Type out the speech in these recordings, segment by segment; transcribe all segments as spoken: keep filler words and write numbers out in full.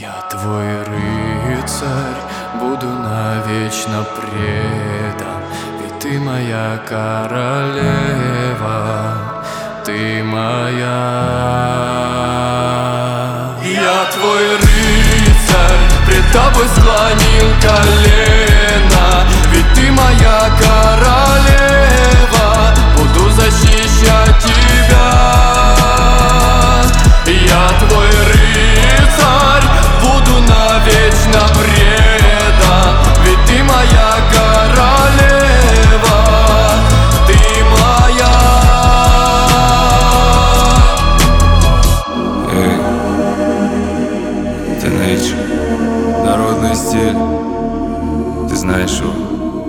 Я твой рыцарь, буду навечно предан, ведь ты моя королева, ты моя. Я твой рыцарь, пред тобой склонил колено, ведь ты моя королева, буду защищать тебя. Я твой рыцарь, буду навечно предан, ведь ты моя королева, ты моя. Эй, Teenage, народный стиль, ты знаешь его?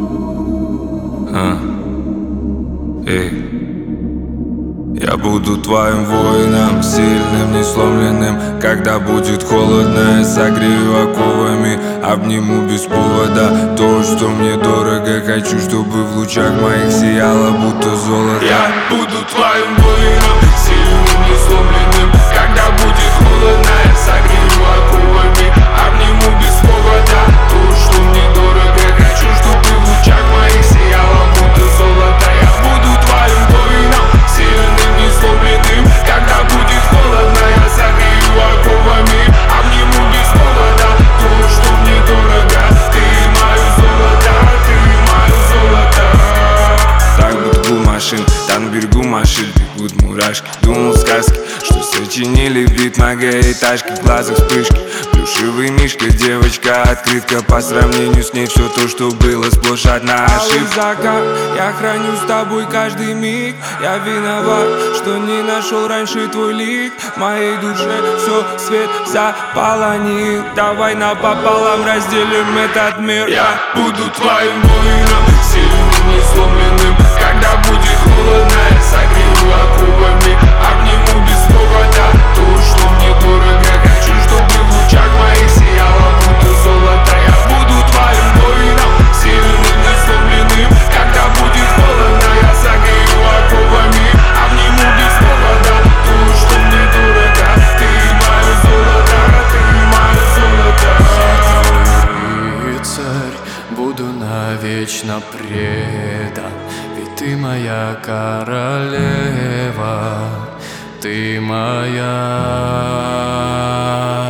А? Эй. Я буду твоим воином, сильным, не сломленным. Когда будет холодно, я согрею оковами, обниму без повода то, что мне дорого. Хочу, чтобы в лучах моих сияло, будто золото. Я буду твоим воином, сильным, не сломленным. Когда будет холодно, я согрею оковами, обниму без повода то, что мне дорого. Хочу, чтобы в лучах моих сияло, будто золото. Я буду твоим воином, сильным, не сломленным. Когда будет холодно, я согрею оковами, обниму без повода то, что мне дорого. Ты мое золото, ты мое золото. Так будто был машин, там на берегу машин бегут мурашки. Думал сказки, что сочинили бит многоэтажки. В глазах вспышки, плюшевый мишка, девочка, открытка. По сравнению с ней все то, что было, сплошь одна ошибка. Я храню с тобой каждый миг. Я виноват, что не нашел раньше твой лик. В моей душе все свет заполонил. Давай напополам разделим этот мир. Я буду твоим воином, сильным, не сломленным. Когда будет холодно, я согрею оковами, обниму без повода то, что мне дорого. Хочу, чтобы в лучах моих сияло, будто золото. Я буду твоим воином, сильным, не сломленным. Когда будет холодно, я согрею оковами, обниму без повода то, что мне дорого. Ты мое золото, ты мое золото. Рыцарь, буду навечно предан, ведь ты моя королева, ты моя.